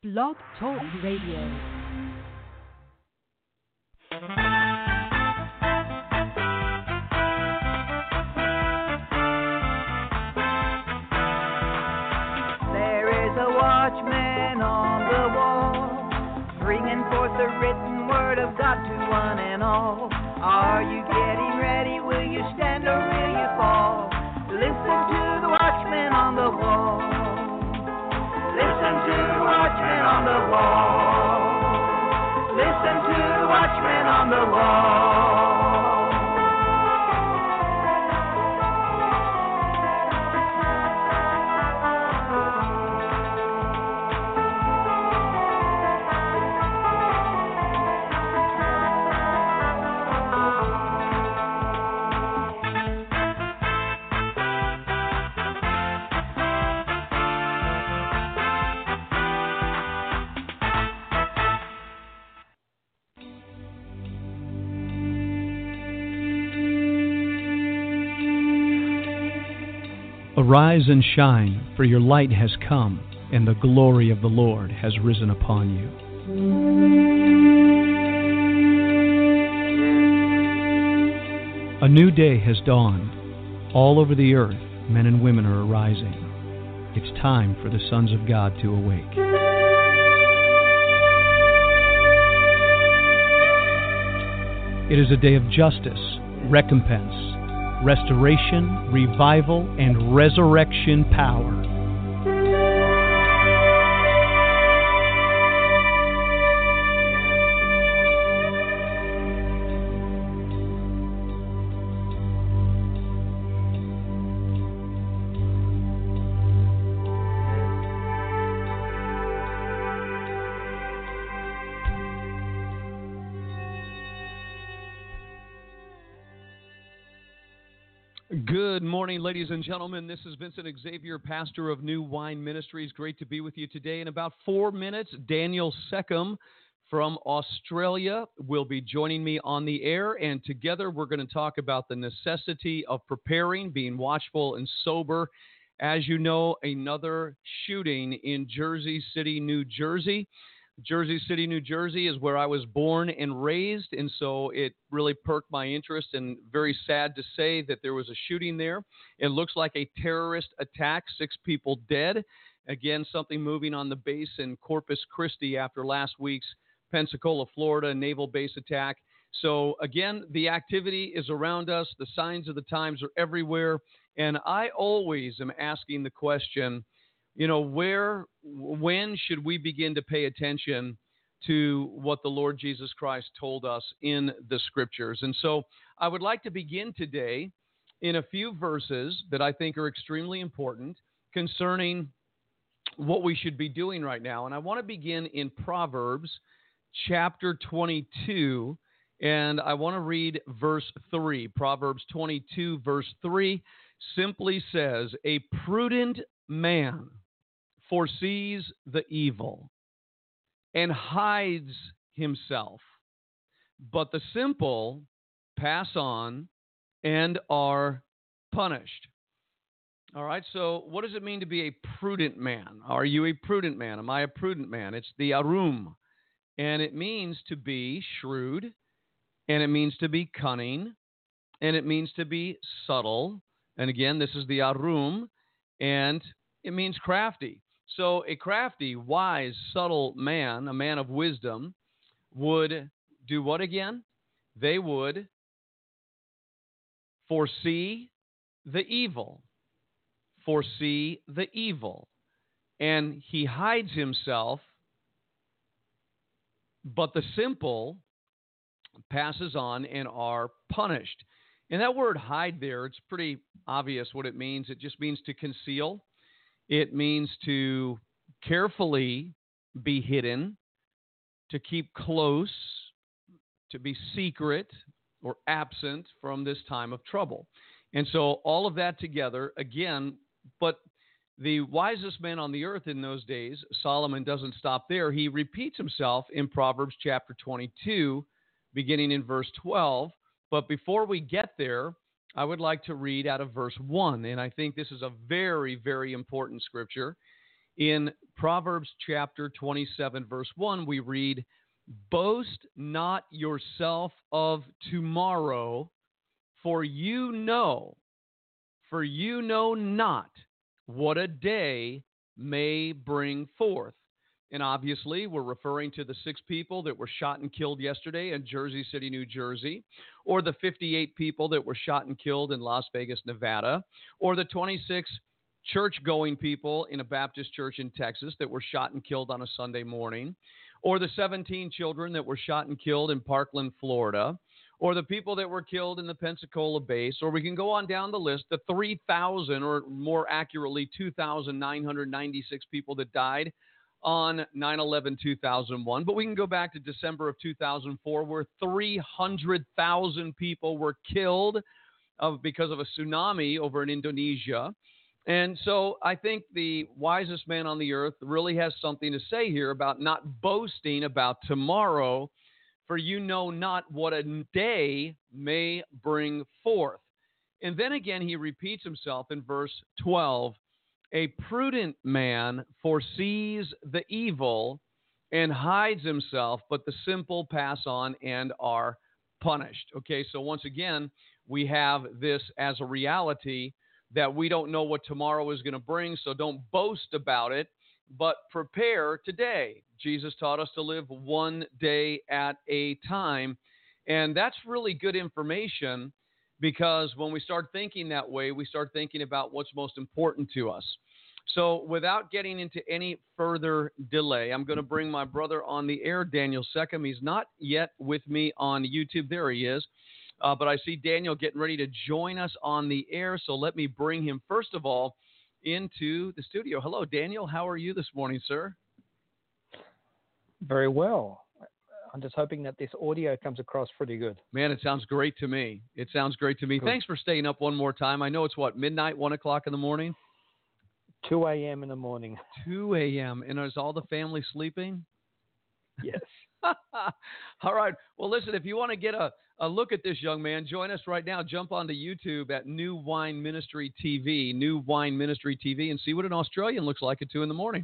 Blog Talk Radio. Watchman on the wall, bringing forth the written word of God to one and all. Are you getting ready? Will you stand or will you fall? Listen to the watchman on the wall. Listen to the watchman on the wall. Listen to the watchman on the wall. Arise and shine, for your light has come, and the glory of the Lord has risen upon you. A new day has dawned. All over the earth, men and women are arising. It's time for the sons of God to awake. It is a day of justice, recompense, restoration, revival, and resurrection power. Good morning, ladies and gentlemen. This is Vincent Xavier, pastor of New Wine Ministries. Great to be with you today. In about 4 minutes, Daniel Seckham from Australia will be joining me on the air, and together we're going to talk about the necessity of preparing, being watchful and sober. As you know, another shooting in Jersey City, New Jersey. Jersey City, New Jersey is where I was born and raised, and so it really perked my interest, and very sad to say that there was a shooting there. It looks like a terrorist attack, 6 people dead. Again, something moving on the base in Corpus Christi after last week's Pensacola, Florida naval base attack. So again, the activity is around us. The signs of the times are everywhere, and I always am asking the question, you know, when should we begin to pay attention to what the Lord Jesus Christ told us in the Scriptures? And so I would like to begin today in a few verses that I think are extremely important concerning what we should be doing right now. And I want to begin in Proverbs chapter 22, and I want to read verse 3. Proverbs 22, verse 3 simply says, "A prudent man foresees the evil and hides himself, but the simple pass on and are punished." All right, so what does it mean to be a prudent man? Are you a prudent man? Am I a prudent man? It's the arum, and it means to be shrewd, and it means to be cunning, and it means to be subtle. And again, this is the arum, and it means crafty. So a crafty, wise, subtle man, a man of wisdom, would do what again? They would foresee the evil. Foresee the evil. And he hides himself, but the simple passes on and are punished. And that word hide there, it's pretty obvious what it means. It just means to conceal. It means to carefully be hidden, to keep close, to be secret or absent from this time of trouble. And so all of that together, again, but the wisest man on the earth in those days, Solomon, doesn't stop there. He repeats himself in Proverbs chapter 22, beginning in verse 12. But before we get there, I would like to read out of verse 1, and I think this is a very, very important scripture. In Proverbs chapter 27, verse 1, we read, "Boast not yourself of tomorrow, for you know not what a day may bring forth." And obviously, we're referring to the 6 people that were shot and killed yesterday in Jersey City, New Jersey, or the 58 people that were shot and killed in Las Vegas, Nevada, or the 26 church-going people in a Baptist church in Texas that were shot and killed on a Sunday morning, or the 17 children that were shot and killed in Parkland, Florida, or the people that were killed in the Pensacola base, or we can go on down the list, the 3,000, or more accurately, 2,996 people that died on 9/11/2001. But we can go back to December of 2004, where 300,000 people were killed because of a tsunami over in Indonesia. And so I think the wisest man on the earth really has something to say here about not boasting about tomorrow, for you know not what a day may bring forth. And then again, he repeats himself in verse 12. "A prudent man foresees the evil and hides himself, but the simple pass on and are punished." Okay, so once again, we have this as a reality that we don't know what tomorrow is going to bring, so don't boast about it, but prepare today. Jesus taught us to live one day at a time, and that's really good information, because when we start thinking that way, we start thinking about what's most important to us. So without getting into any further delay, I'm going to bring my brother on the air, Daniel Seckham. He's not yet with me on YouTube. There he is. But I see Daniel getting ready to join us on the air, so let me bring him, first of all, into the studio. Hello, Daniel. How are you this morning, sir? Very well. I'm just hoping that this audio comes across pretty good. Man, it sounds great to me. It sounds great to me. Good. Thanks for staying up one more time. I know it's midnight, 1 o'clock in the morning? 2 a.m. in the morning. 2 a.m. And is all the family sleeping? Yes. All right. Well, listen, if you want to get a look at this young man, join us right now. Jump onto YouTube at New Wine Ministry TV, New Wine Ministry TV, and see what an Australian looks like at 2 in the morning.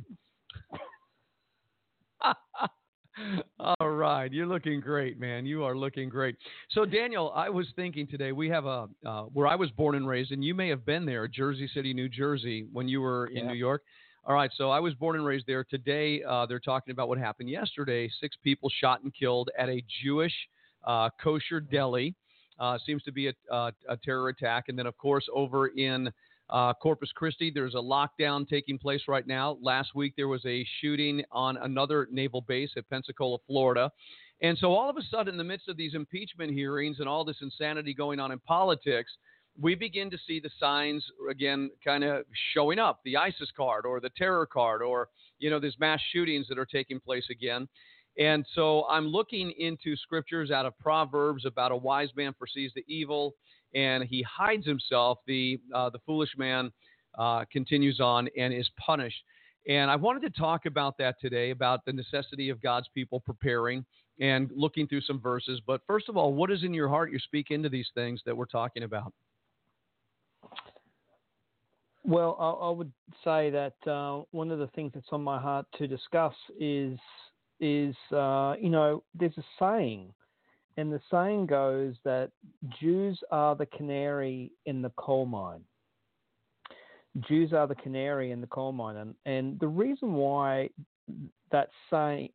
All right. You're looking great, man. You are looking great. So, Daniel, I was thinking today, we have where I was born and raised, and you may have been there, Jersey City, New Jersey, when you were in New York. All right. So I was born and raised there. Today, they're talking about what happened yesterday. 6 people shot and killed at a Jewish kosher deli. Seems to be a terror attack. And then, of course, over in Corpus Christi, there's a lockdown taking place right now. Last week, there was a shooting on another naval base at Pensacola, Florida. And so all of a sudden, in the midst of these impeachment hearings and all this insanity going on in politics, we begin to see the signs, again, kind of showing up, the ISIS card or the terror card, or, there's mass shootings that are taking place again. And so I'm looking into scriptures out of Proverbs about a wise man foresees the evil and he hides himself. The foolish man continues on and is punished. And I wanted to talk about that today, about the necessity of God's people preparing and looking through some verses. But first of all, what is in your heart? You speak into these things that we're talking about. Well, I would say that one of the things that's on my heart to discuss is there's a saying, and the saying goes that Jews are the canary in the coal mine. Jews are the canary in the coal mine, and the reason why that saying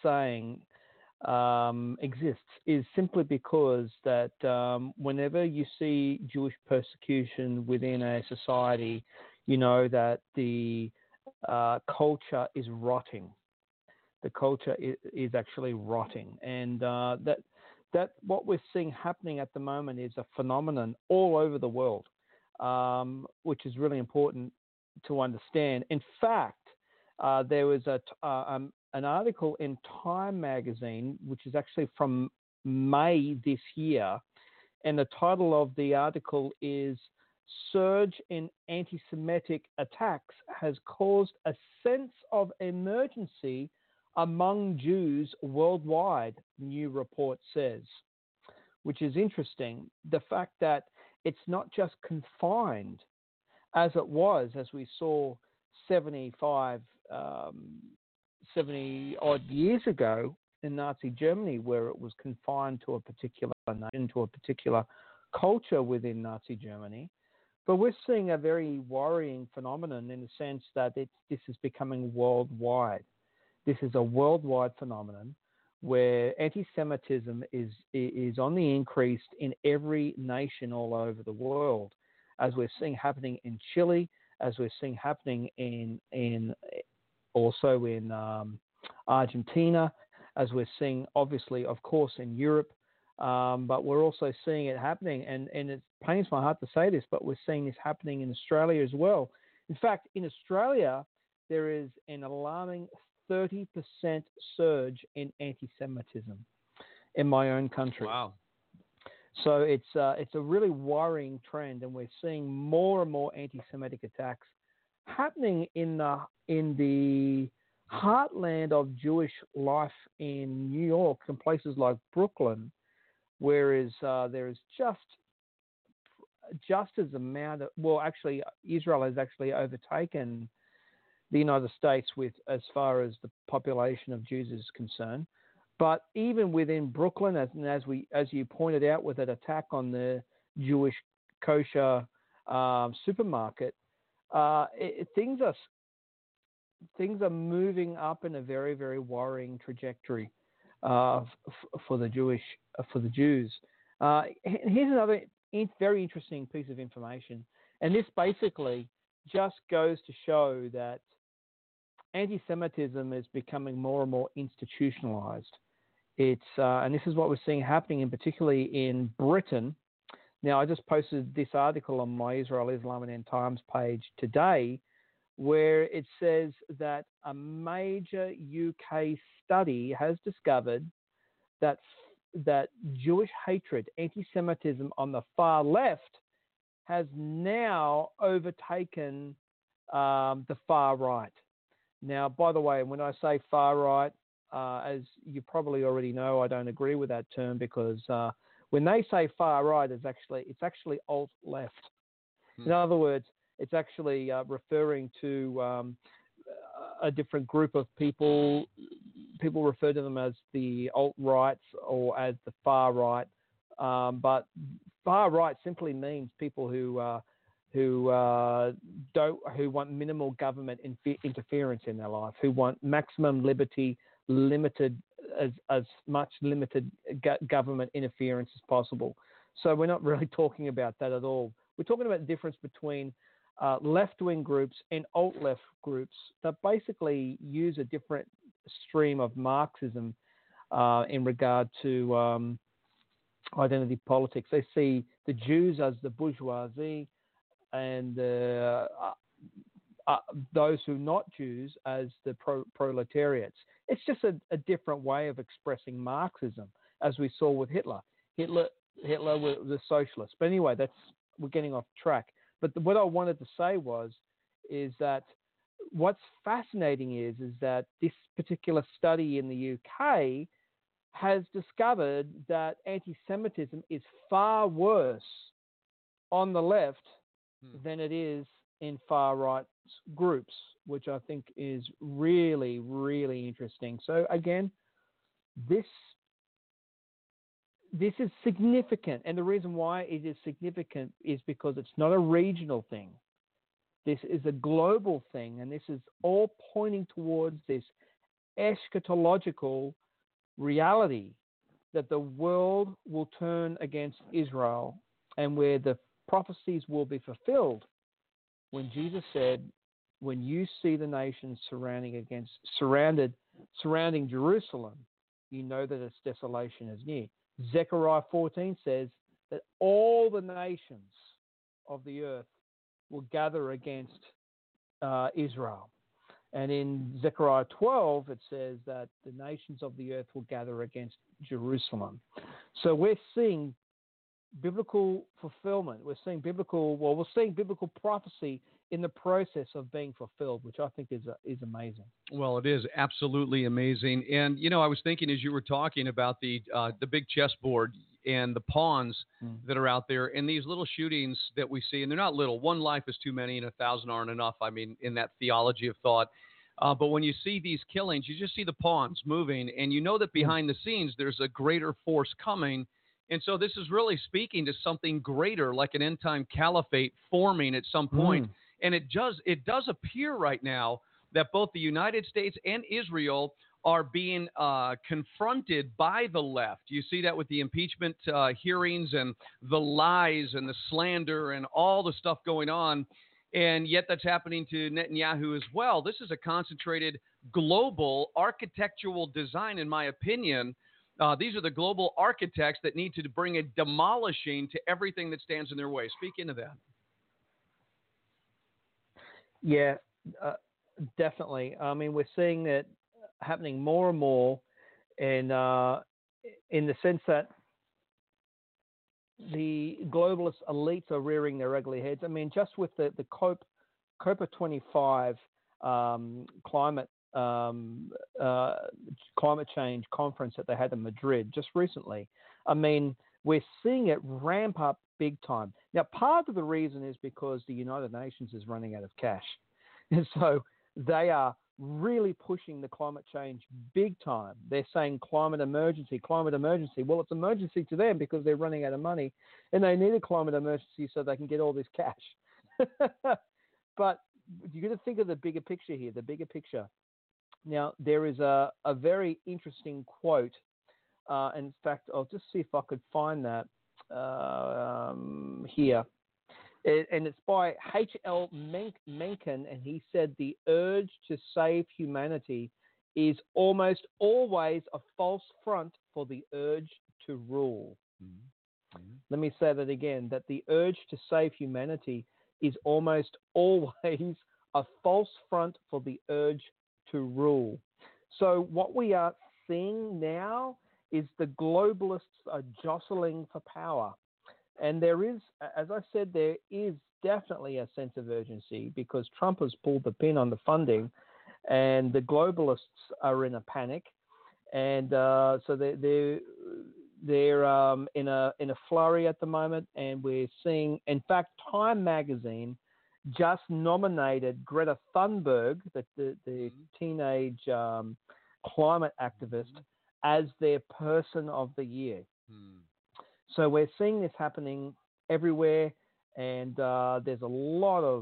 exists is simply because that whenever you see Jewish persecution within a society, you know that the culture is rotting. The culture is actually rotting, and that what we're seeing happening at the moment is a phenomenon all over the world, which is really important to understand. In fact, there was an article in Time magazine, which is actually from May this year, and the title of the article is "Surge in Anti-Semitic Attacks Has Caused a Sense of Emergency Among Jews Worldwide," new report says, which is interesting. The fact that it's not just confined, as it was, as we saw 70 odd years ago in Nazi Germany, where it was confined to a particular nation, to a particular culture within Nazi Germany. But we're seeing a very worrying phenomenon in the sense that this is becoming worldwide. This is a worldwide phenomenon where anti-Semitism is on the increase in every nation all over the world, as we're seeing happening in Chile, as we're seeing happening also in Argentina, as we're seeing, obviously, of course, in Europe. But we're also seeing it happening, and it pains my heart to say this, but we're seeing this happening in Australia as well. In fact, in Australia, there is an alarming 30% surge in anti-Semitism in my own country. Wow. So it's a really worrying trend, and we're seeing more and more anti-Semitic attacks happening in the heartland of Jewish life in New York and places like Brooklyn, whereas there is just as amount of, well, actually, Israel has actually overtaken the United States with as far as the population of Jews is concerned. But even within Brooklyn, as you pointed out, with that attack on the Jewish kosher supermarket, things are moving up in a very, very worrying trajectory for the Jews. Here's another very interesting piece of information, and this basically just goes to show that anti-Semitism is becoming more and more institutionalized. And this is what we're seeing happening, particularly in Britain. Now, I just posted this article on my Israel, Islam and End Times page today, where it says that a major UK study has discovered that Jewish hatred, anti-Semitism on the far left, has now overtaken the far right. Now, by the way, when I say far right, as you probably already know, I don't agree with that term, because when they say far right, it's actually alt left. In other words, it's actually referring to a different group of people. People refer to them as the alt-rights or as the far right. But far right simply means people who want minimal government interference in their life, who want maximum liberty, as much limited government interference as possible. So we're not really talking about that at all. We're talking about the difference between left-wing groups and alt-left groups that basically use a different stream of Marxism in regard to identity politics. They see the Jews as the bourgeoisie and those who are not Jews as the proletariats. It's just a different way of expressing Marxism, as we saw with Hitler. Hitler was the socialist. But anyway, we're getting off track. But what I wanted to say is that what's fascinating is that this particular study in the UK has discovered that anti-Semitism is far worse on the left than it is in far right groups, which I think is really, really interesting. So again, this is significant, and the reason why it is significant is because it's not a regional thing. This is a global thing, and this is all pointing towards this eschatological reality that the world will turn against Israel, and where the prophecies will be fulfilled when Jesus said, when you see the nations surrounding Jerusalem, you know that its desolation is near. Zechariah 14 says that all the nations of the earth will gather against Israel. And in Zechariah 12, it says that the nations of the earth will gather against Jerusalem. So we're seeing biblical fulfillment. We're seeing biblical prophecy in the process of being fulfilled, which I think is amazing. Well, it is absolutely amazing. And, I was thinking as you were talking about the big chessboard, and the pawns that are out there, and these little shootings that we see, and they're not little. One life is too many, and 1,000 aren't enough. I mean, in that theology of thought. But when you see these killings, you just see the pawns moving, and you know that behind the scenes there's a greater force coming. And so this is really speaking to something greater, like an end-time caliphate forming at some point. And it does appear right now that both the United States and Israel are being confronted by the left. You see that with the impeachment hearings and the lies and the slander and all the stuff going on. And yet that's happening to Netanyahu as well. This is a concentrated global architectural design, in my opinion. These are the global architects that need to bring a demolishing to everything that stands in their way. Speak into that. Yeah, definitely. I mean, we're seeing it happening more and more, and in the sense that the globalist elites are rearing their ugly heads. I mean, just with the COP 25 climate change conference that they had in Madrid just recently, I mean, we're seeing it ramp up big time. Now, part of the reason is because the United Nations is running out of cash. And so they are really pushing the climate change big time. They're saying climate emergency. Well, it's emergency to them because they're running out of money and they need a climate emergency so they can get all this cash. But you got to think of the bigger picture here, the bigger picture. Now, there is a very interesting quote. In fact, I'll just see if I could find that here. And it's by H.L. Mencken, and he said the urge to save humanity is almost always a false front for the urge to rule. Let me say that again, that the urge to save humanity is almost always a false front for the urge to rule. So what we are seeing now is the globalists are jostling for power. And there is, as I said, there is definitely a sense of urgency because Trump has pulled the pin on the funding and the globalists are in a panic. And so they're in a flurry at the moment. And we're seeing, in fact, Time magazine just nominated Greta Thunberg, the teenage climate activist, as their person of the year. So we're seeing this happening everywhere, and there's a lot of,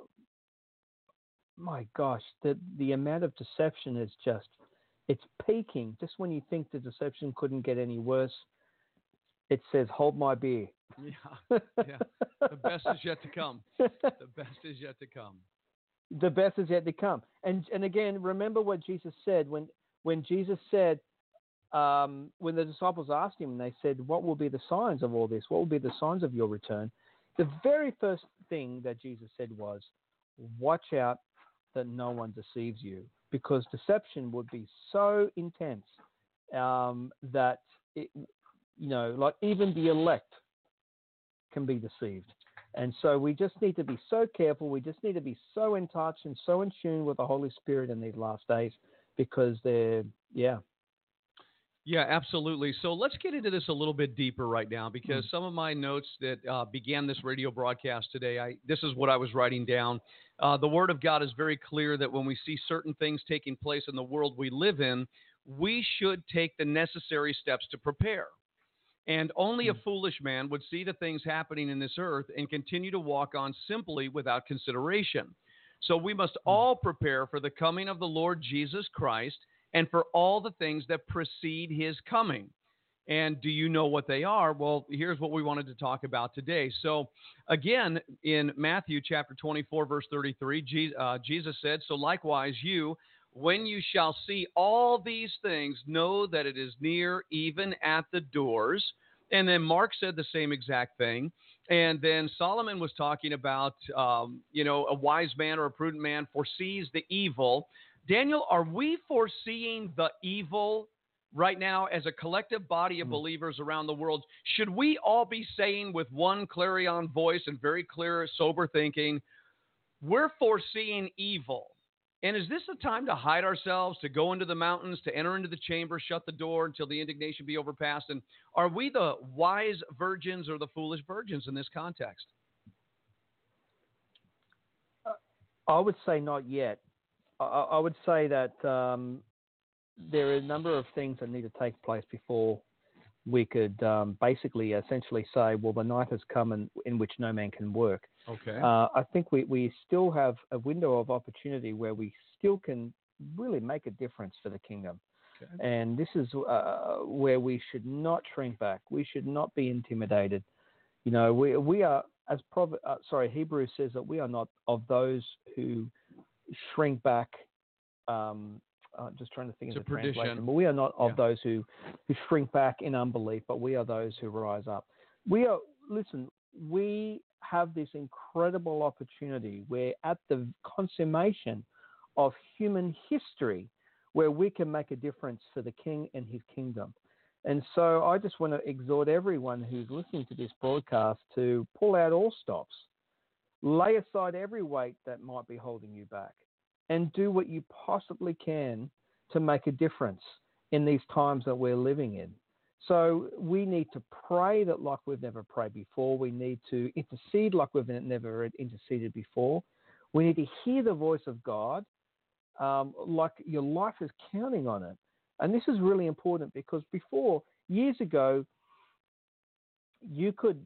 my gosh, the amount of deception is just, it's peaking. Just when you think the deception couldn't get any worse, it says, hold my beer. Yeah. The best is yet to come. The best is yet to come. The best is yet to come. And again, remember what Jesus said when Jesus said, when the disciples asked him, they said, what will be the signs of all this? What will be the signs of your return? The very first thing that Jesus said was, watch out that no one deceives you, because deception would be so intense that, like even the elect can be deceived. And so we just need to be so careful. We just need to be so in touch and so in tune with the Holy Spirit in these last days because Yeah, absolutely. So let's get into this a little bit deeper right now because some of my notes that began this radio broadcast today, this is what I was writing down. The Word of God is very clear that when we see certain things taking place in the world we live in, we should take the necessary steps to prepare. And only a foolish man would see the things happening in this earth and continue to walk on simply without consideration. So we must all prepare for the coming of the Lord Jesus Christ and for all the things that precede his coming. And do you know what they are? Well, here's what we wanted to talk about today. So again, in Matthew chapter 24, verse 33, Jesus said, so likewise you, when you shall see all these things, know that it is near, even at the doors. And then Mark said the same exact thing. And then Solomon was talking about, a wise man or a prudent man foresees the evil. Daniel, are we foreseeing the evil right now as a collective body of believers around the world? Should we all be saying with one clarion voice and very clear, sober thinking, we're foreseeing evil? And is this a time to hide ourselves, to go into the mountains, to enter into the chamber, shut the door until the indignation be overpassed? And are we the wise virgins or the foolish virgins in this context? I would say not yet. I would say that there are a number of things that need to take place before we could essentially say, well, the night has come in which no man can work. Okay. I think we still have a window of opportunity where we still can really make a difference for the kingdom. Okay. And this is where we should not shrink back. We should not be intimidated. You know, we are, as Hebrews says that we are not of those who shrink back. Just trying to think of the translation. But we are not of those who shrink back in unbelief, but we are those who rise up. We have this incredible opportunity where at the consummation of human history, where we can make a difference for the King and his kingdom. And so I just want to exhort everyone who's listening to this broadcast to pull out all stops, lay aside every weight that might be holding you back, and do what you possibly can to make a difference in these times that we're living in. So we need to pray that like we've never prayed before. We need to intercede like we've never interceded before. We need to hear the voice of God like your life is counting on it. And this is really important because before, years ago, you could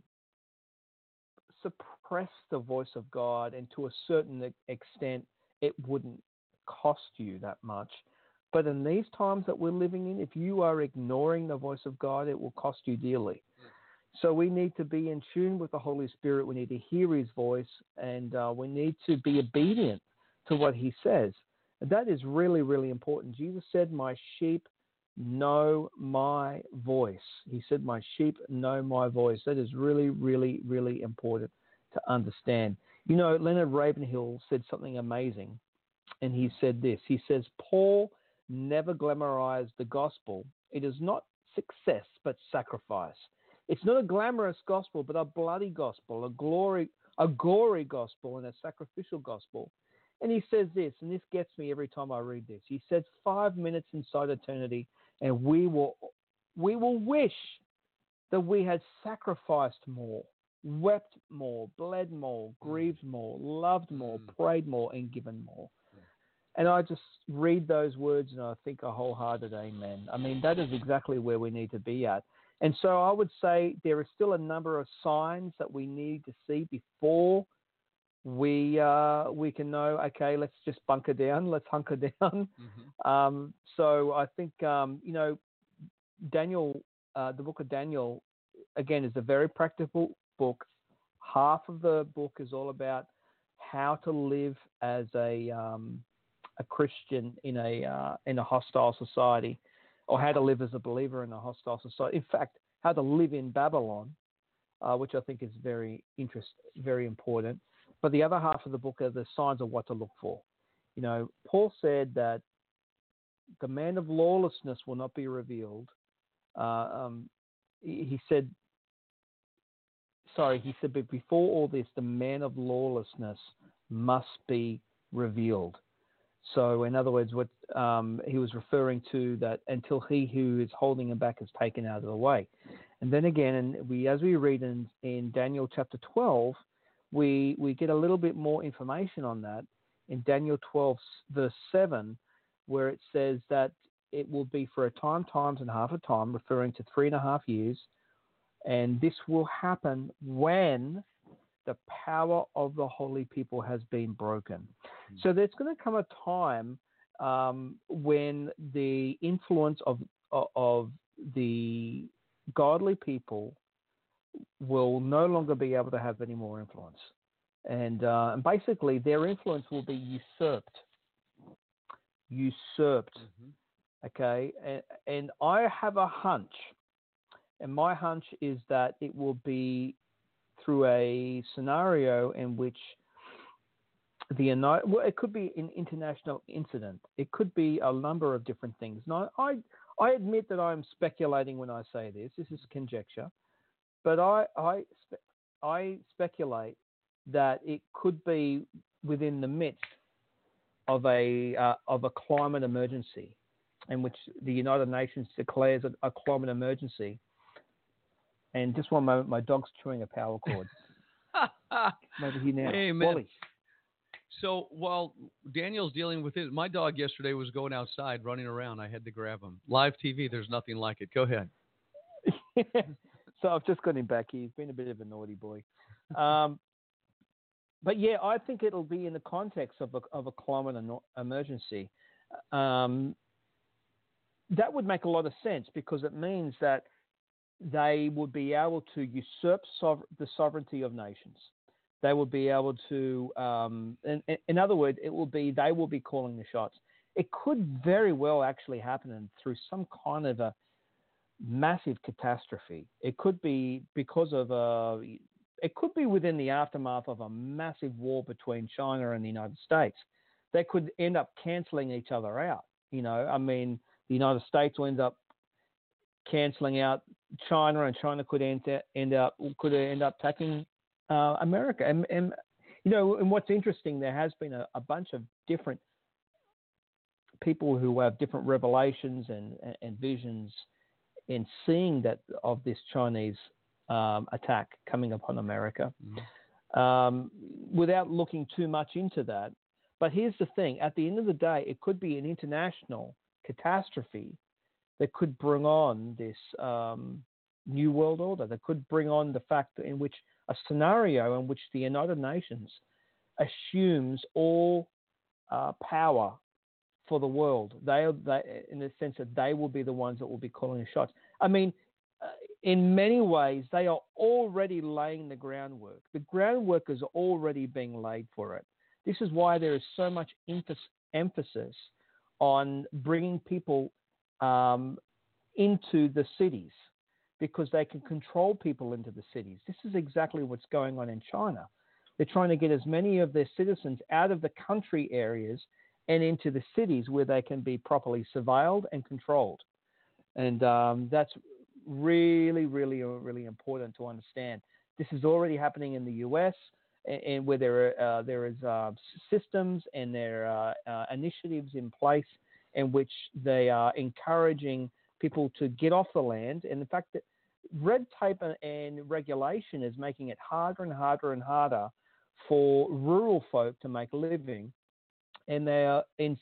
suppress the voice of God, and to a certain extent, it wouldn't cost you that much. But in these times that we're living in, if you are ignoring the voice of God, it will cost you dearly. So we need to be in tune with the Holy Spirit. We need to hear his voice, and we need to be obedient to what he says. And that is really, really important. Jesus said, my sheep know my voice. He said, my sheep know my voice. That is really, really, really important to understand. You know, Leonard Ravenhill said something amazing, and he said this. He says, Paul never glamorized the gospel. It is not success, but sacrifice. It's not a glamorous gospel, but a bloody gospel, a gory gospel, and a sacrificial gospel. And he says this, and this gets me every time I read this. He says, 5 minutes inside eternity, and we will wish that we had sacrificed more, wept more, bled more, grieved more, loved more, prayed more, and given more. And I just read those words and I think a wholehearted amen. I mean, that is exactly where we need to be at. And so I would say there are still a number of signs that we need to see before we can know, okay, let's just bunker down, let's hunker down. So I think, Daniel, the book of Daniel, again, is a very practical book. Half of the book is all about how to live as a Christian in a hostile society, or how to live as a believer in a hostile society. In fact, how to live in Babylon, which I think is very important. But the other half of the book are the signs of what to look for. You know, Paul said that the man of lawlessness will not be revealed. He said, but before all this, the man of lawlessness must be revealed. So, in other words, what he was referring to, that until he who is holding him back is taken out of the way. And then again, as we read in Daniel chapter 12, we get a little bit more information on that in Daniel 12, verse 7, where it says that it will be for a time, times, and half a time, referring to 3.5 years. And this will happen when the power of the holy people has been broken. So there's going to come a time when the influence of the godly people will no longer be able to have any more influence. And basically their influence will be usurped. Okay. And I have a hunch, and my hunch is that it will be through a scenario in which it could be an international incident. It could be a number of different things. Now, I admit that I'm speculating when I say this. This is conjecture. But I speculate that it could be within the midst of a climate emergency, in which the United Nations declares a climate emergency. And just one moment, my dog's chewing a power cord. I'm over here now. Hey, man. Wally. So while Daniel's dealing with it, my dog yesterday was going outside, running around. I had to grab him. Live TV, there's nothing like it. Go ahead. So I've just got him back here. He's been a bit of a naughty boy. But yeah, I think it'll be in the context of a climate emergency. That would make a lot of sense, because it means that they would be able to usurp the sovereignty of nations. They would be able to, in other words, they will be calling the shots. It could very well actually happen through some kind of a massive catastrophe. It could be because of it could be within the aftermath of a massive war between China and the United States. They could end up cancelling each other out. I mean, the United States will end up cancelling out China, and China could end up attacking America. And what's interesting, there has been a bunch of different people who have different revelations and visions in seeing that of this Chinese attack coming upon America, without looking too much into that. But here's the thing: at the end of the day, it could be an international catastrophe that could bring on this new world order. That could bring on the fact in which a scenario in which the United Nations assumes all power for the world. They, in the sense that they will be the ones that will be calling the shots. I mean, in many ways, they are already laying the groundwork. The groundwork is already being laid for it. This is why there is so much emphasis on bringing people into the cities, because they can control people into the cities. This is exactly what's going on in China. They're trying to get as many of their citizens out of the country areas and into the cities where they can be properly surveilled and controlled. And that's really, really, really important to understand. This is already happening in the US, and where there is systems and there are initiatives in place in which they are encouraging people to get off the land. And the fact that red tape and regulation is making it harder and harder and harder for rural folk to make a living. And they are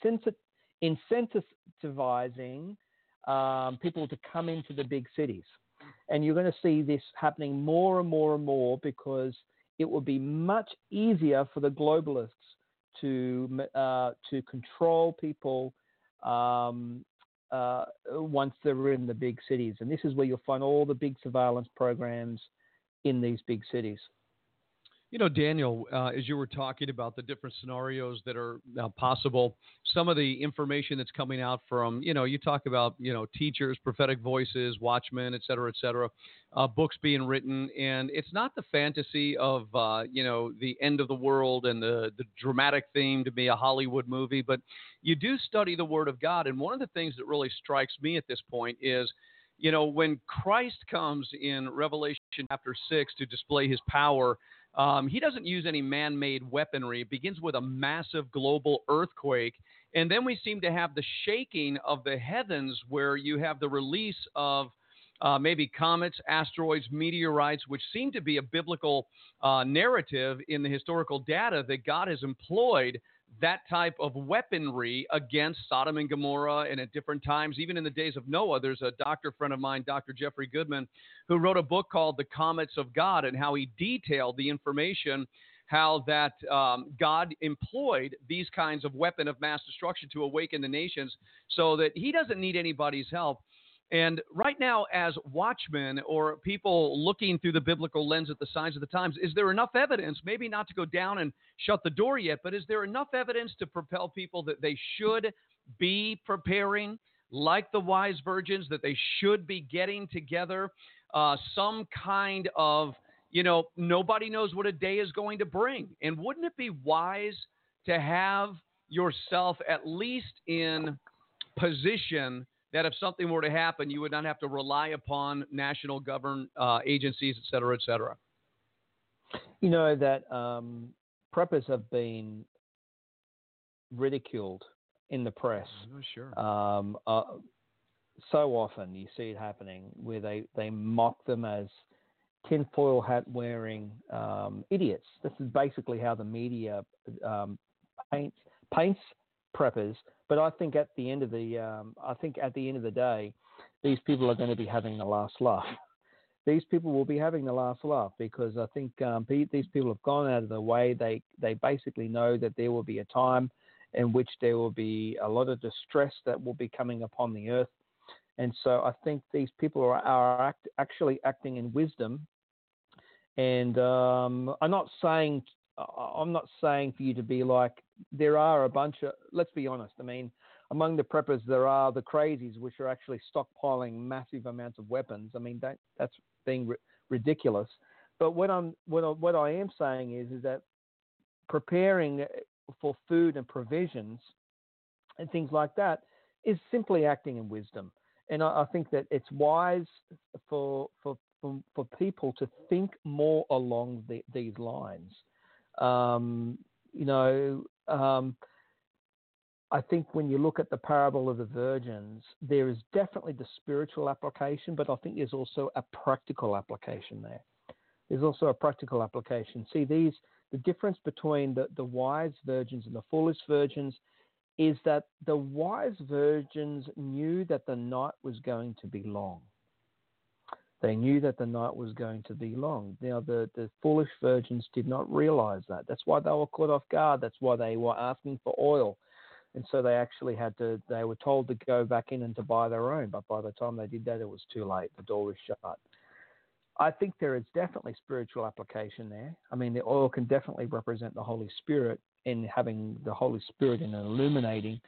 incentivizing people to come into the big cities. And you're going to see this happening more and more and more, because it will be much easier for the globalists to control people once they're in the big cities. And this is where you'll find all the big surveillance programs in these big cities. Daniel, as you were talking about the different scenarios that are possible, some of the information that's coming out from, you talk about, teachers, prophetic voices, watchmen, et cetera, books being written. And it's not the fantasy of, the end of the world and the dramatic theme to be a Hollywood movie, but you do study the Word of God. And one of the things that really strikes me at this point is, when Christ comes in Revelation chapter 6 to display his power, he doesn't use any man-made weaponry. It begins with a massive global earthquake, and then we seem to have the shaking of the heavens, where you have the release of maybe comets, asteroids, meteorites, which seem to be a biblical narrative in the historical data that God has employed that type of weaponry against Sodom and Gomorrah, and at different times, even in the days of Noah. There's a doctor friend of mine, Dr. Jeffrey Goodman, who wrote a book called The Comets of God, and how he detailed the information, how that God employed these kinds of weapon of mass destruction to awaken the nations, so that he doesn't need anybody's help. And right now, as watchmen or people looking through the biblical lens at the signs of the times, is there enough evidence, maybe not to go down and shut the door yet, but is there enough evidence to propel people that they should be preparing, like the wise virgins, that they should be getting together some kind of, nobody knows what a day is going to bring. And wouldn't it be wise to have yourself at least in position that if something were to happen, you would not have to rely upon national government agencies, et cetera, et cetera? That preppers have been ridiculed in the press. Oh, sure. So often you see it happening where they mock them as tinfoil hat wearing idiots. This is basically how the media paints preppers. But I think at the end of the day, these people are going to be having the last laugh. These people will be having the last laugh because I think these people have gone out of their way. They basically know that there will be a time in which there will be a lot of distress that will be coming upon the earth. And so I think these people are actually acting in wisdom. And I'm not saying for you to be like, there are a bunch of, let's be honest, I mean, among the preppers, there are the crazies, which are actually stockpiling massive amounts of weapons. I mean, that's being ridiculous. But what I am saying is that preparing for food and provisions and things like that is simply acting in wisdom. And I think that it's wise for people to think more along these lines. I think when you look at the parable of the virgins, there is definitely the spiritual application, but I think there's also a practical application there. There's also a practical application. See, the difference between the wise virgins and the foolish virgins is that the wise virgins knew that the night was going to be long. They knew that the night was going to be long. Now, the foolish virgins did not realize that. That's why they were caught off guard. That's why they were asking for oil. And so they actually they were told to go back in and to buy their own. But by the time they did that, it was too late. The door was shut. I think there is definitely spiritual application there. I mean, the oil can definitely represent the Holy Spirit in having the Holy Spirit in illuminating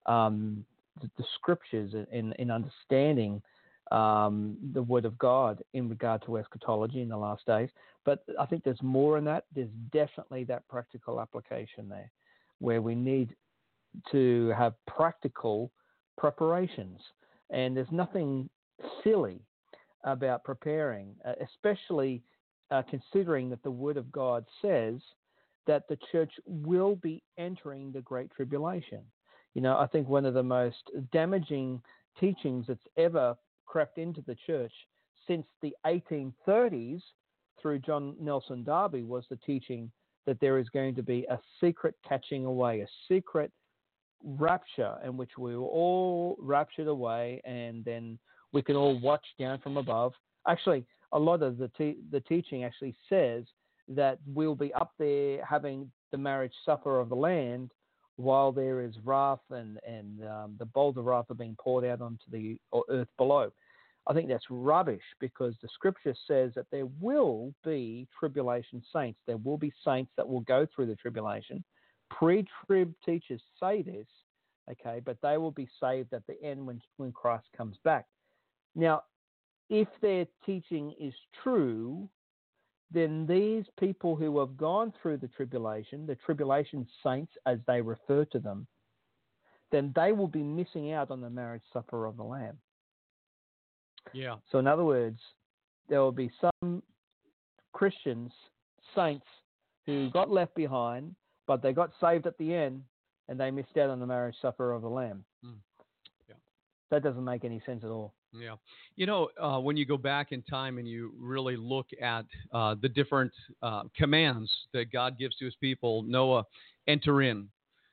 the scriptures in understanding the Word of God in regard to eschatology in the last days. But I think there's more in that. There's definitely that practical application there where we need to have practical preparations. And there's nothing silly about preparing, especially considering that the Word of God says that the church will be entering the Great Tribulation. You know, I think one of the most damaging teachings that's ever crept into the church since the 1830s through John Nelson Darby was the teaching that there is going to be a secret catching away, a secret rapture in which we were all raptured away and then we can all watch down from above. Actually, a lot of the teaching actually says that we'll be up there having the marriage supper of the Lamb while there is wrath and the bowls of wrath are being poured out onto the earth below. I think that's rubbish because the scripture says that there will be tribulation saints. There will be saints that will go through the tribulation. Pre-trib teachers say this, okay, but they will be saved at the end when Christ comes back. Now, if their teaching is true, then these people who have gone through the tribulation saints, as they refer to them, then they will be missing out on the marriage supper of the Lamb. Yeah. So in other words, there will be some Christians, saints, who got left behind, but they got saved at the end, and they missed out on the marriage supper of the Lamb. Yeah. That doesn't make any sense at all. Yeah. You know, when you go back in time and you really look at the different commands that God gives to his people, Noah, enter in.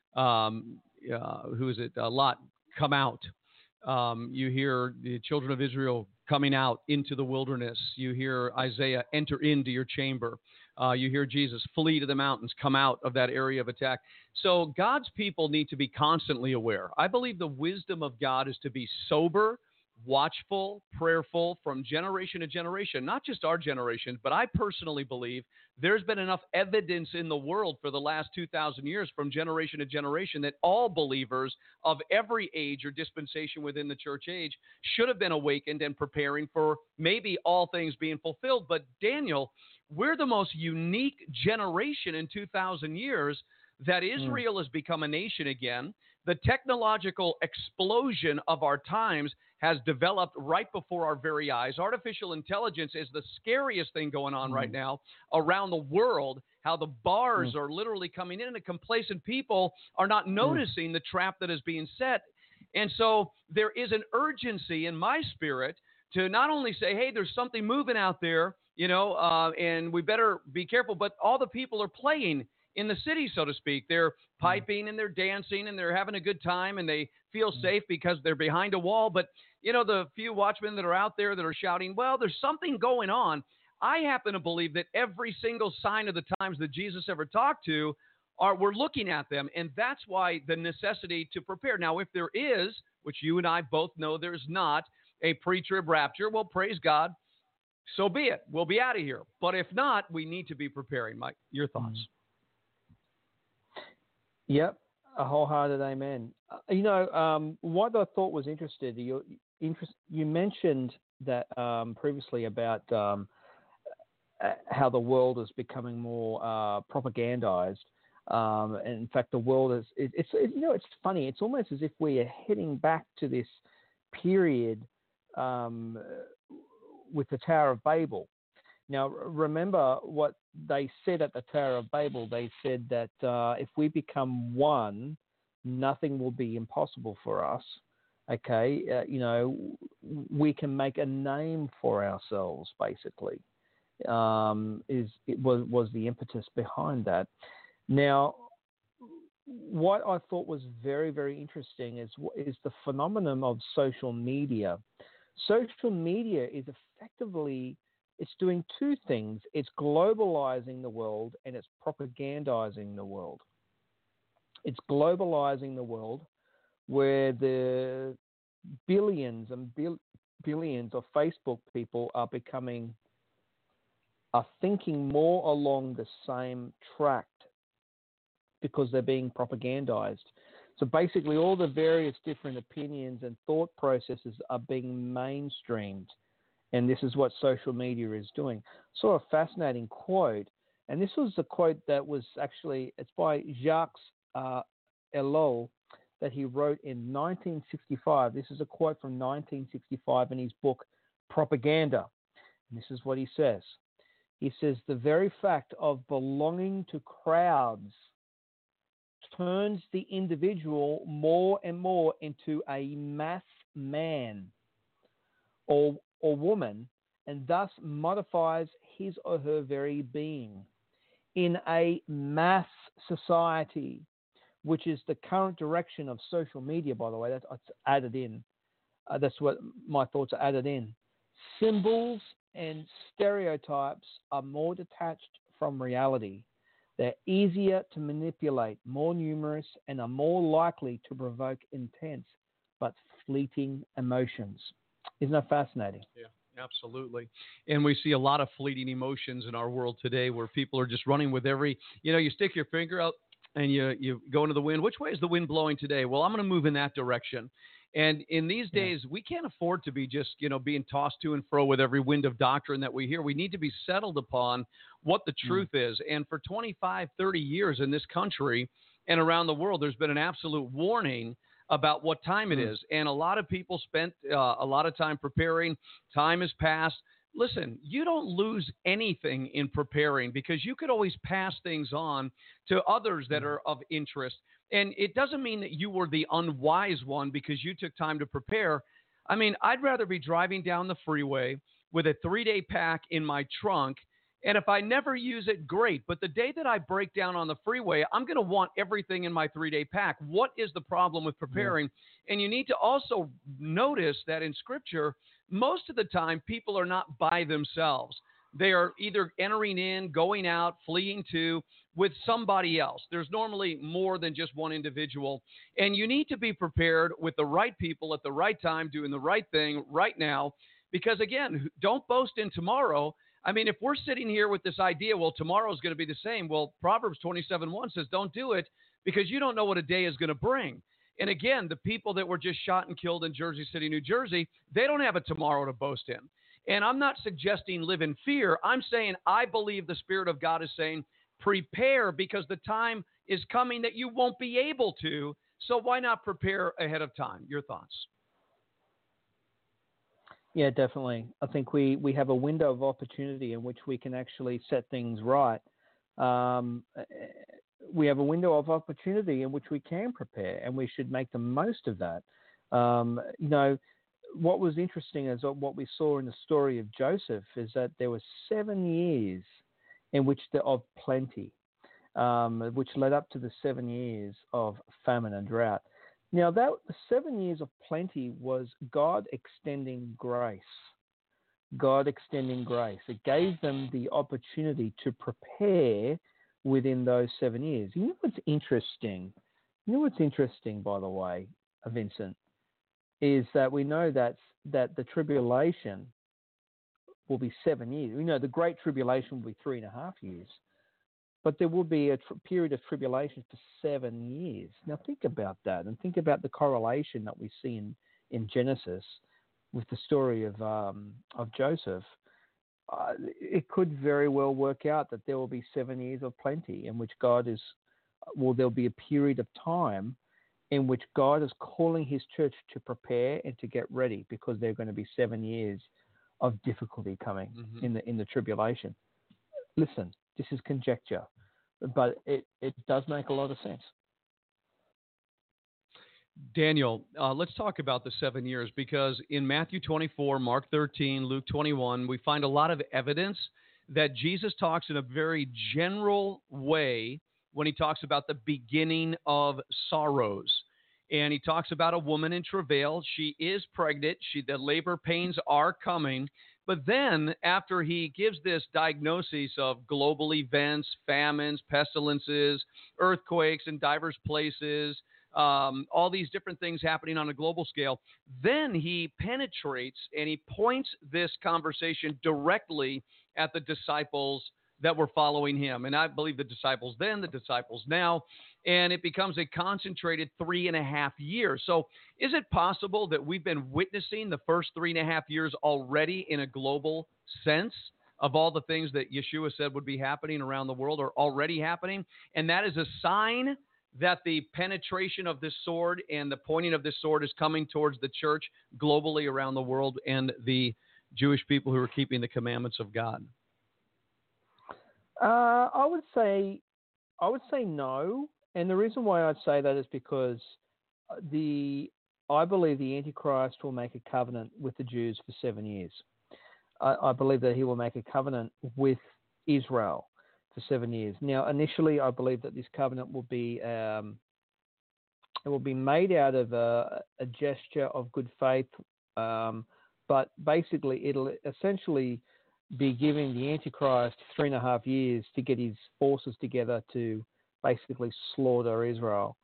Who is it? Lot, come out. You hear the children of Israel coming out into the wilderness. You hear Isaiah, enter into your chamber. You hear Jesus, flee to the mountains, come out of that area of attack. So God's people need to be constantly aware. I believe the wisdom of God is to be sober, watchful, prayerful from generation to generation, not just our generation, but I personally believe there's been enough evidence in the world for the last 2,000 years from generation to generation that all believers of every age or dispensation within the church age should have been awakened and preparing for maybe all things being fulfilled. But Daniel, we're the most unique generation in 2,000 years that Israel has become a nation again, The technological explosion of our times has developed right before our very eyes. Artificial intelligence is the scariest thing going on right now around the world, how the bars are literally coming in and complacent people are not noticing the trap that is being set. And so there is an urgency in my spirit to not only say, hey, there's something moving out there, and we better be careful, but all the people are playing in the city, so to speak. They're piping and they're dancing and they're having a good time and they feel safe because they're behind a wall. But, the few watchmen that are out there that are shouting, well, there's something going on. I happen to believe that every single sign of the times that Jesus ever talked to, we're looking at them. And that's why the necessity to prepare. Now, if there is, which you and I both know there's not, a pre-trib rapture, well, praise God. So be it. We'll be out of here. But if not, we need to be preparing. Mike, your thoughts? Yep, a wholehearted amen. What I thought was interesting, you mentioned that previously about how the world is becoming more propagandized. And in fact, the world is, it's funny. It's almost as if we are heading back to this period with the Tower of Babel. Now, remember what they said at the Tower of Babel. They said that if we become one, nothing will be impossible for us. Okay, we can make a name for ourselves. Basically, was the impetus behind that. Now, what I thought was very, very interesting is the phenomenon of social media. Social media is effectively, it's doing two things. It's globalizing the world and it's propagandizing the world. It's globalizing the world where the billions and billions of Facebook people are thinking more along the same track because they're being propagandized. So basically all the various different opinions and thought processes are being mainstreamed. And this is what social media is doing. Saw a fascinating quote, and this was a quote that was actually, it's by Jacques Ellul that he wrote in 1965. This is a quote from 1965 in his book, Propaganda. And this is what he says. He says, the very fact of belonging to crowds turns the individual more and more into a mass man or woman, and thus modifies his or her very being. In a mass society, which is the current direction of social media, by the way, that's added in. That's what my thoughts are added in. Symbols and stereotypes are more detached from reality. They're easier to manipulate, more numerous, and are more likely to provoke intense but fleeting emotions. Isn't that fascinating? Yeah, absolutely. And we see a lot of fleeting emotions in our world today where people are just running with every, you stick your finger out and you go into the wind. Which way is the wind blowing today? Well, I'm going to move in that direction. And in these days, we can't afford to be just, being tossed to and fro with every wind of doctrine that we hear. We need to be settled upon what the truth is. And for 25, 30 years in this country and around the world, there's been an absolute warning about what time it is. And a lot of people spent a lot of time preparing. Time has passed. Listen, you don't lose anything in preparing because you could always pass things on to others that are of interest. And it doesn't mean that you were the unwise one because you took time to prepare. I mean, I'd rather be driving down the freeway with a 3-day pack in my trunk. And if I never use it, great. But the day that I break down on the freeway, I'm going to want everything in my 3-day pack. What is the problem with preparing? And you need to also notice that in Scripture, most of the time, people are not by themselves. They are either entering in, going out, fleeing to, with somebody else. There's normally more than just one individual. And you need to be prepared with the right people at the right time, doing the right thing right now. Because, again, don't boast in tomorrow. I mean, if we're sitting here with this idea, well, tomorrow's going to be the same. Well, Proverbs 27:1 says, don't do it because you don't know what a day is going to bring. And again, the people that were just shot and killed in Jersey City, New Jersey, they don't have a tomorrow to boast in. And I'm not suggesting live in fear. I'm saying I believe the Spirit of God is saying prepare because the time is coming that you won't be able to So why not prepare ahead of time? Your thoughts? Yeah, definitely. I think we have a window of opportunity in which we can actually set things right. Um, we have a window of opportunity in which we can prepare, and we should make the most of that. What was interesting is what we saw in the story of Joseph is that there were 7 years in which of plenty, which led up to the 7 years of famine and drought. Now, the 7 years of plenty was God extending grace. God extending grace. It gave them the opportunity to prepare within those 7 years. You know what's interesting? By the way, Vincent, is that we know that the tribulation will be 7 years. We know the Great Tribulation will be 3.5 years. But there will be a period of tribulation for 7 years. Now think about that, and think about the correlation that we see in Genesis with the story of Joseph. It could very well work out that there will be 7 years of plenty in which there'll be a period of time in which God is calling his church to prepare and to get ready, because there are going to be 7 years of difficulty coming in the tribulation. Listen, this is conjecture, but it does make a lot of sense. Daniel, let's talk about the 7 years, because in Matthew 24, Mark 13, Luke 21, we find a lot of evidence that Jesus talks in a very general way when he talks about the beginning of sorrows. And he talks about a woman in travail. She is pregnant. The labor pains are coming. But then after he gives this diagnosis of global events, famines, pestilences, earthquakes in diverse places, all these different things happening on a global scale, then he penetrates and he points this conversation directly at the disciples that were following him. And I believe the disciples then, the disciples now, and it becomes a concentrated 3.5 years. So is it possible that we've been witnessing the first 3.5 years already in a global sense of all the things that Yeshua said would be happening around the world are already happening? And that is a sign that the penetration of this sword and the pointing of this sword is coming towards the church globally around the world and the Jewish people who are keeping the commandments of God? I would say no, and the reason why I'd say that is because I believe the Antichrist will make a covenant with the Jews for 7 years. I believe that he will make a covenant with Israel for 7 years. Now, initially, I believe that this covenant will be made out of a gesture of good faith, but basically it'll essentially be giving the Antichrist 3.5 years to get his forces together to basically slaughter Israel.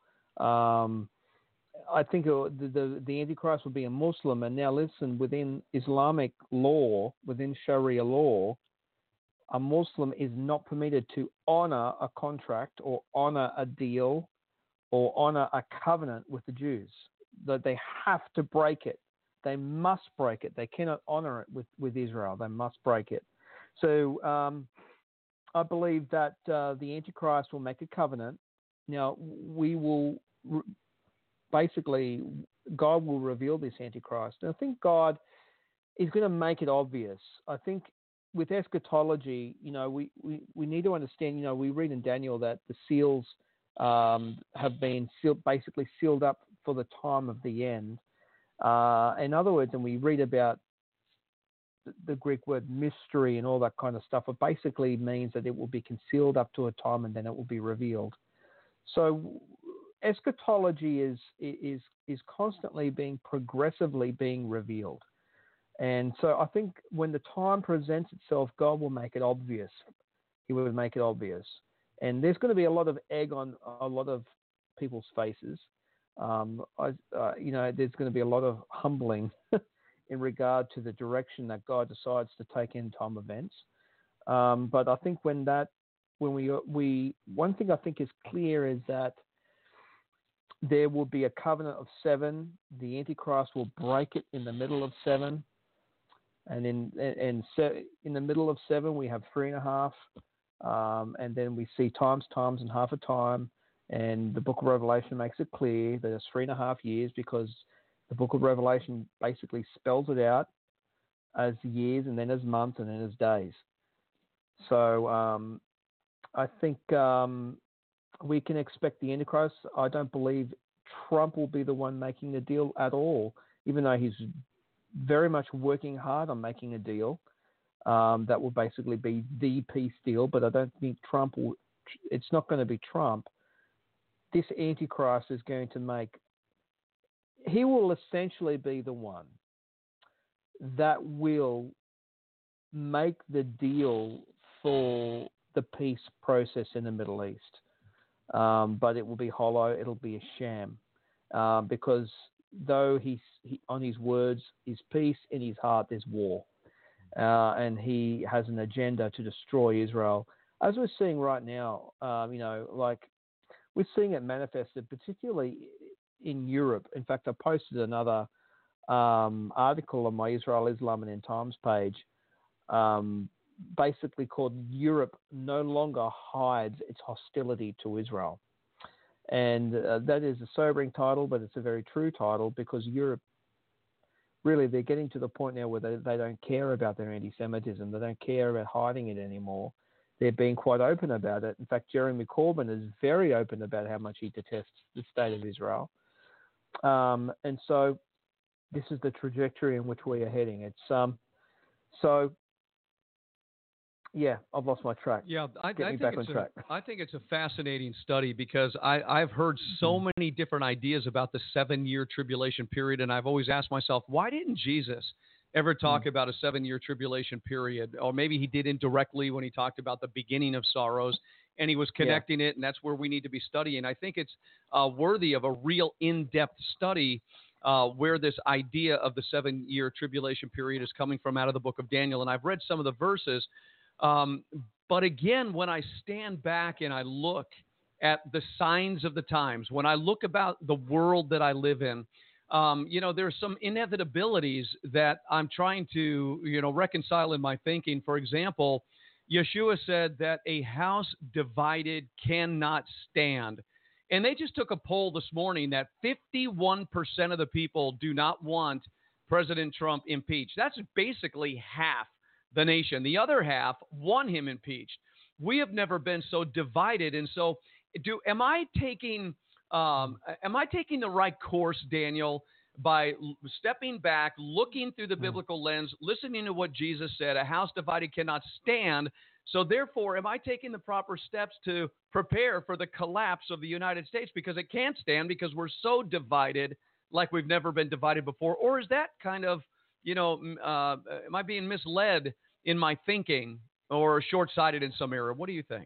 I think the Antichrist will be a Muslim. And now listen, within Islamic law, within Sharia law, a Muslim is not permitted to honor a contract or honor a deal or honor a covenant with the Jews. That they have to break it. They must break it. They cannot honor it with Israel. They must break it. So I believe that the Antichrist will make a covenant. Now, we will basically, God will reveal this Antichrist. And I think God is going to make it obvious. I think with eschatology, we need to understand, we read in Daniel that the seals have been basically sealed up for the time of the end. In other words, and we read about the Greek word mystery and all that kind of stuff, it basically means that it will be concealed up to a time and then it will be revealed. So eschatology is constantly progressively being revealed. And so I think when the time presents itself, God will make it obvious. He will make it obvious. And there's going to be a lot of egg on a lot of people's faces. There's going to be a lot of humbling in regard to the direction that God decides to take in time events. But I think one thing I think is clear is that there will be a covenant of 7. The Antichrist will break it in the middle of 7. And in the middle of 7, we have 3.5. And then we see times and half a time. And the book of Revelation makes it clear that it's 3.5 years, because the book of Revelation basically spells it out as years, and then as months, and then as days. So I think we can expect the Antichrist. I don't believe Trump will be the one making the deal at all, even though he's very much working hard on making a deal that will basically be the peace deal. But I don't think Trump will. It's not going to be Trump. This Antichrist is going to make. He will essentially be the one that will make the deal for the peace process in the Middle East. But it will be hollow. It'll be a sham, because though he on his words is peace, in his heart there's war, and he has an agenda to destroy Israel, as we're seeing right now. Like we're seeing it manifested, particularly in Europe. In fact, I posted another article on my Israel, Islam, and End Times page, basically called "Europe No Longer Hides Its Hostility to Israel." And that is a sobering title, but it's a very true title, because Europe, really, they're getting to the point now where they don't care about their anti-Semitism. They don't care about hiding it anymore. They're being quite open about it. In fact, Jeremy Corbyn is very open about how much he detests the state of Israel. And so this is the trajectory in which we are heading. It's yeah, I've lost my track. Yeah, I Get me think back on track. I think it's a fascinating study, because I've heard so many different ideas about the 7-year tribulation period, and I've always asked myself, why didn't Jesus ever talk about a 7-year tribulation period? Or maybe he did indirectly when he talked about the beginning of sorrows, and he was connecting it, and that's where we need to be studying. I think it's worthy of a real in-depth study where this idea of the 7-year tribulation period is coming from out of the book of Daniel. And I've read some of the verses. But again, when I stand back and I look at the signs of the times, when I look about the world that I live in, there's some inevitabilities that I'm trying to, reconcile in my thinking. For example, Yeshua said that a house divided cannot stand. And they just took a poll this morning that 51% of the people do not want President Trump impeached. That's basically half the nation. The other half want him impeached. We have never been so divided. And so am I taking the right course, Daniel, by stepping back, looking through the biblical lens, listening to what Jesus said, a house divided cannot stand. So therefore, am I taking the proper steps to prepare for the collapse of the United States? Because it can't stand, because we're so divided like we've never been divided before. Or is that kind of, am I being misled in my thinking, or short-sighted in some area? What do you think?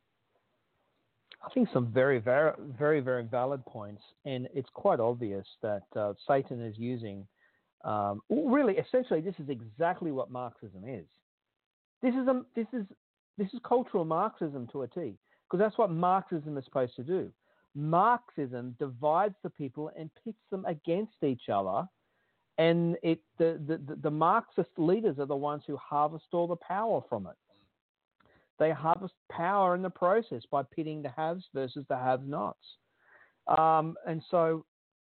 I think some very, very, very, very valid points, and it's quite obvious that Satan is using. Really, essentially, this is exactly what Marxism is. This is cultural Marxism to a T, because that's what Marxism is supposed to do. Marxism divides the people and pits them against each other. And the Marxist leaders are the ones who harvest all the power from it. They harvest power in the process by pitting the haves versus the have-nots. And so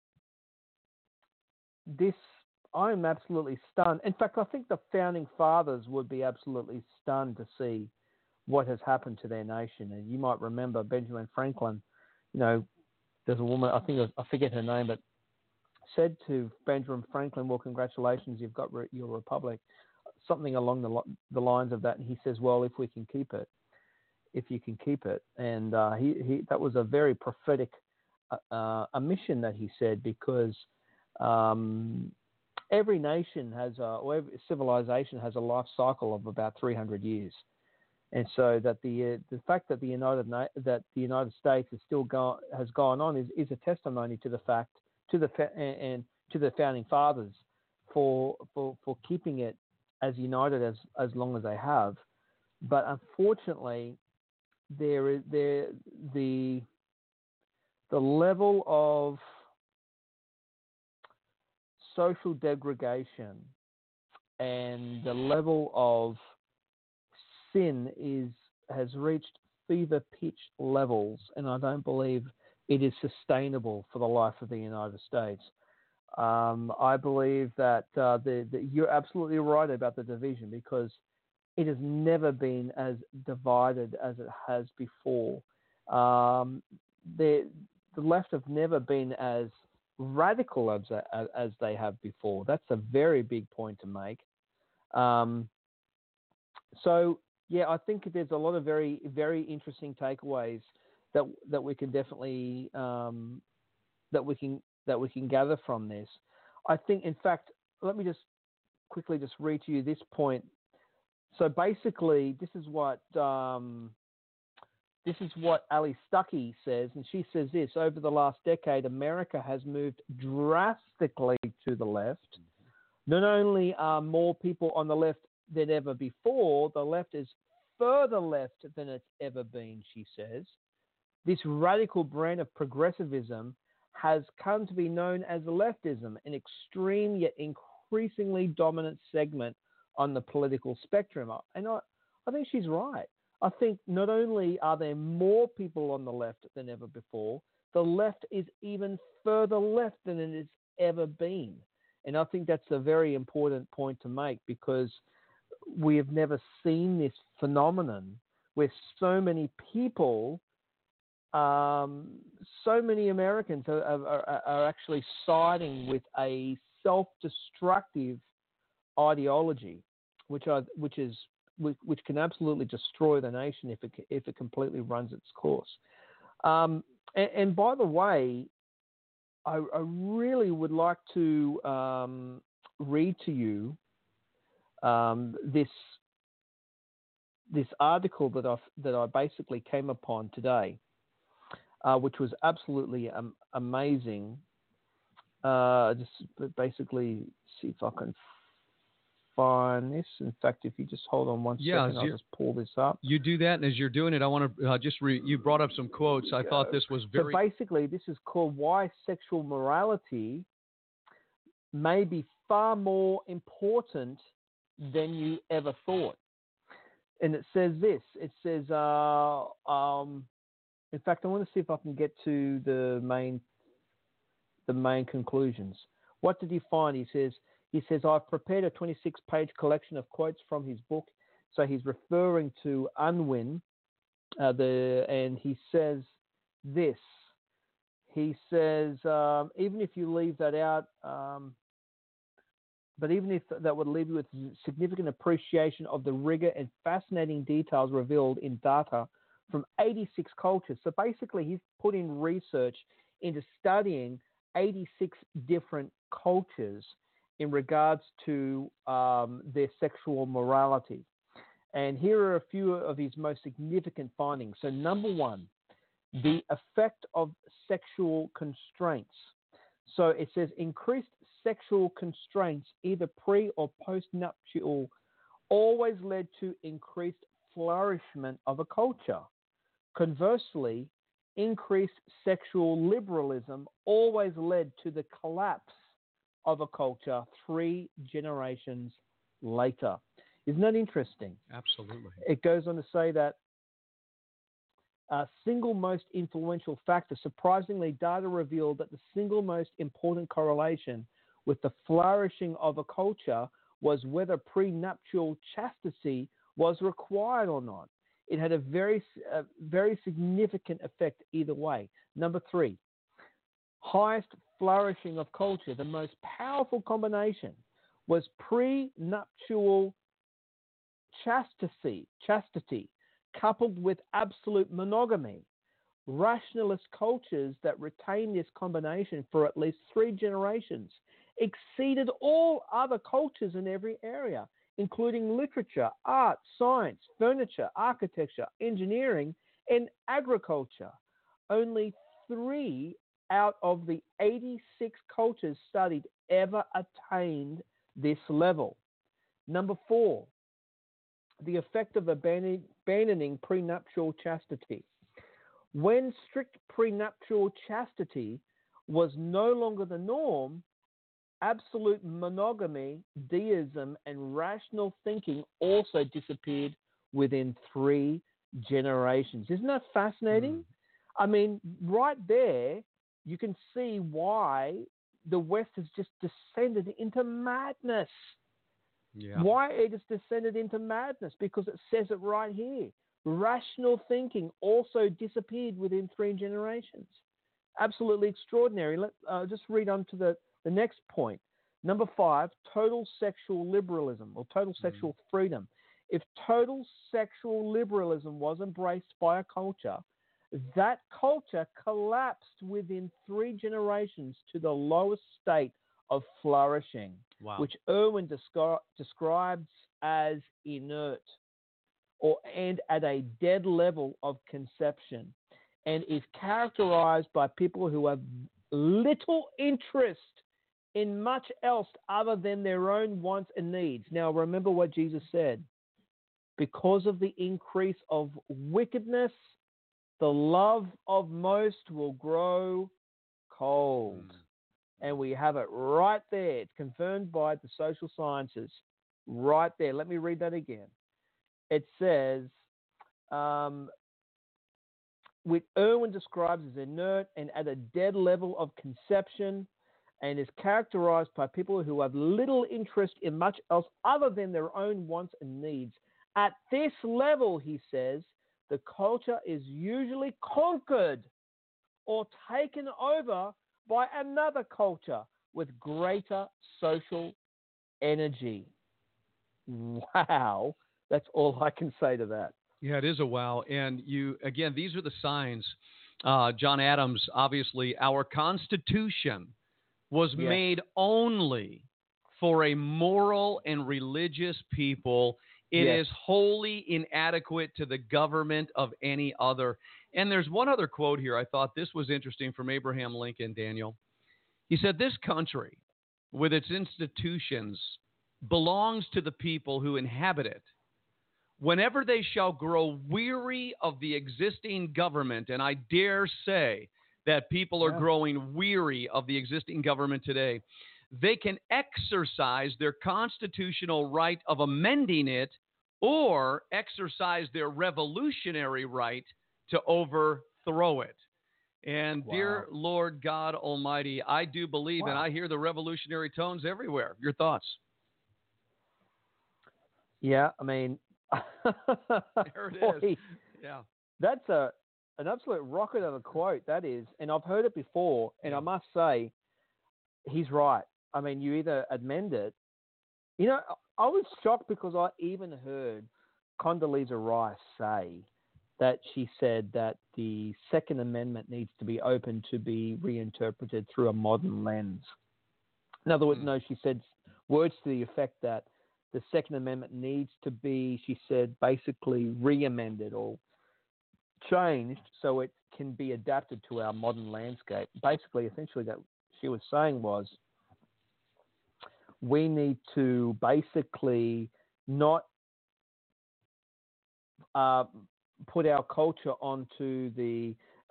I'm absolutely stunned. In fact, I think the founding fathers would be absolutely stunned to see what has happened to their nation. And you might remember Benjamin Franklin. There's a woman, I forget her name, but said to Benjamin Franklin, "Well, congratulations, you've got your republic," something along the lines of that. And he says, "Well, if you can keep it." And that was a very prophetic omission that he said, because every nation or every civilization has a life cycle of about 300 years. And so that the fact that the United States has gone on is a testimony to the fact, to the founding fathers for keeping it as united as long as they have. But unfortunately, the level of social degradation and the level of sin has reached fever pitch levels, and I don't believe it is sustainable for the life of the United States. I believe that you're absolutely right about the division, because it has never been as divided as it has before. The left have never been as radical as they have before. That's a very big point to make. So yeah, I think there's a lot of very, very interesting takeaways that we can definitely that we can gather from this. I think, in fact, let me just quickly just read to you this point. So basically, this is what Ali Stuckey says, and she says this: over the last decade, America has moved drastically to the left. Not only are more people on the left than ever before, the left is further left than it's ever been, she says. This radical brand of progressivism has come to be known as leftism, an extreme yet increasingly dominant segment on the political spectrum. And I think she's right. I think not only are there more people on the left than ever before, the left is even further left than it has ever been. And I think that's a very important point to make, because we have never seen this phenomenon where so many people, so many Americans are actually siding with a self-destructive ideology, which can absolutely destroy the nation if it completely runs its course. And by the way, I really would like to read to you this article that I basically came upon today, which was absolutely amazing. Just basically see if I can find this. In fact, if you just hold on one second, I'll just pull this up. You do that, and as you're doing it, I want to you brought up some quotes. I thought this was very... So basically, this is called Why Sexual Morality May Be Far More Important Than You Ever Thought. And it says this. It says, in fact, I want to see if I can get to the main conclusions. What did he find? He says, I've prepared a 26-page collection of quotes from his book. So he's referring to Unwin, and he says this. He says, even if you leave that out, but even if that would leave you with significant appreciation of the rigor and fascinating details revealed in data from 86 cultures. So basically, he's put in research into studying 86 different cultures in regards to their sexual morality. And here are a few of his most significant findings. So number one, the effect of sexual constraints. So it says increased sexual constraints, either pre or post-nuptial, always led to increased flourishment of a culture. Conversely, increased sexual liberalism always led to the collapse of a culture 3 generations later. Isn't that interesting? Absolutely. It goes on to say that a single most influential factor, surprisingly, data revealed that the single most important correlation with the flourishing of a culture was whether prenuptial chastity was required or not. It had a very significant effect either way. Number 3, highest flourishing of culture, the most powerful combination was prenuptial chastity coupled with absolute monogamy. Rationalist cultures that retained this combination for at least 3 generations exceeded all other cultures in every area, including literature, art, science, furniture, architecture, engineering, and agriculture. Only 3 out of the 86 cultures studied ever attained this level. Number 4, the effect of abandoning prenuptial chastity. When strict prenuptial chastity was no longer the norm, absolute monogamy, deism, and rational thinking also disappeared within 3 generations. Isn't that fascinating? I mean, right there, you can see why the West has just descended into madness. Yeah. Why it has descended into madness? Because it says it right here. Rational thinking also disappeared within 3 generations. Absolutely extraordinary. Let's just read on to the next point. Number 5, total sexual liberalism or total sexual freedom. If total sexual liberalism was embraced by a culture, that culture collapsed within 3 generations to the lowest state of flourishing, which Irwin describes as inert and at a dead level of conception, and is characterized by people who have little interest in much else other than their own wants and needs. Now, remember what Jesus said. Because of the increase of wickedness, the love of most will grow cold. And we have it right there. It's confirmed by the social sciences. Right there. Let me read that again. It says, which Irwin describes as inert and at a dead level of conception, and is characterized by people who have little interest in much else other than their own wants and needs. At this level, he says, the culture is usually conquered or taken over by another culture with greater social energy. Wow. That's all I can say to that. Yeah, it is a wow. And again, these are the signs. John Adams, obviously, our Constitution was made only for a moral and religious people. It is wholly inadequate to the government of any other. And there's one other quote here. I thought this was interesting from Abraham Lincoln, Daniel. He said, "This country, with its institutions, belongs to the people who inhabit it. Whenever they shall grow weary of the existing government," and I dare say that people are growing weary of the existing government today, "they can exercise their constitutional right of amending it or exercise their revolutionary right to overthrow it." And dear Lord God Almighty, I do believe, and I hear the revolutionary tones everywhere. Your thoughts? Yeah, I mean, there it is. Yeah. That's an absolute rocket of a quote, that is. And I've heard it before, and I must say, he's right. I mean, you either amend it. You know, I was shocked because I even heard Condoleezza Rice say that she said that the Second Amendment needs to be open to be reinterpreted through a modern lens. In other words, no, she said words to the effect that the Second Amendment needs to be, she said, basically re-amended or changed so it can be adapted to our modern landscape. Basically, essentially, that she was saying was we need to basically not put our culture onto the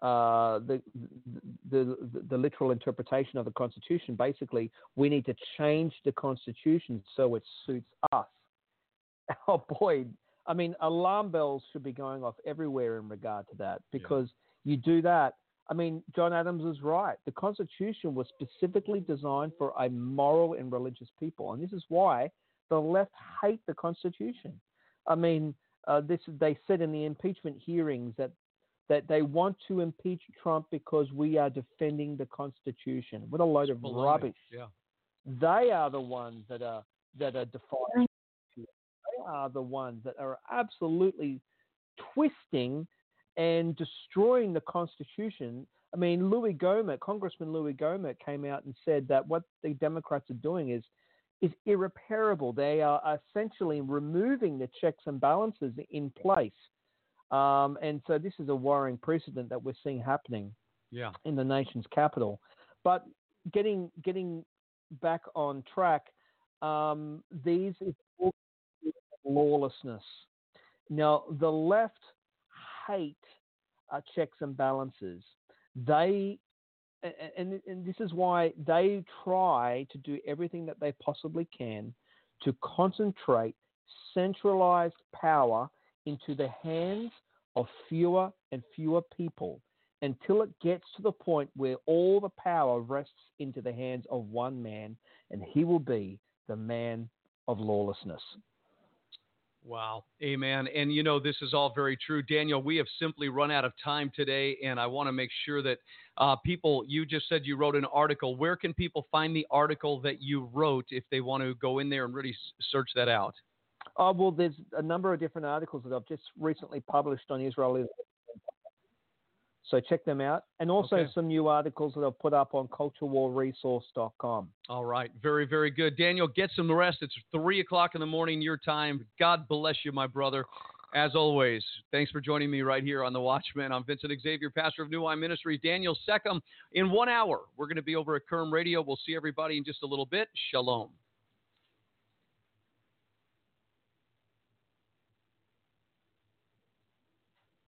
literal interpretation of the Constitution. Basically, we need to change the Constitution so it suits us. Oh boy, I mean, alarm bells should be going off everywhere in regard to that, because you do that. I mean, John Adams is right. The Constitution was specifically designed for a moral and religious people, and this is why the left hate the Constitution. I mean, they said in the impeachment hearings that they want to impeach Trump because we are defending the Constitution. What a load of rubbish! Yeah. They are the ones that are defying. They are the ones that are absolutely twisting and destroying the Constitution. I mean, Congressman Louis Gohmert came out and said that what the Democrats are doing is irreparable. They are essentially removing the checks and balances in place. And so this is a worrying precedent that we're seeing happening in the nation's capital. But getting back on track, these is lawlessness. Now, the left hate checks and balances. And this is why they try to do everything that they possibly can to concentrate centralized power into the hands of fewer and fewer people. until it gets to the point where all the power rests into the hands of one man, and he will be the man of lawlessness. Wow. Amen. And, you know, this is all very true. Daniel, we have simply run out of time today, and I want to make sure that people, you just said you wrote an article. Where can people find the article that you wrote if they want to go in there and really search that out? Oh, well, there's a number of different articles that I've just recently published on Israel. So check them out. And also some new articles that I've put up on culturewarresource.com. All right. Very, very good. Daniel, get some rest. It's 3 o'clock in the morning your time. God bless you, my brother. As always, thanks for joining me right here on The Watchman. I'm Vincent Xavier, pastor of New Wine Ministries. Daniel Seckham. In 1 hour, we're going to be over at Kerm Radio. We'll see everybody in just a little bit. Shalom.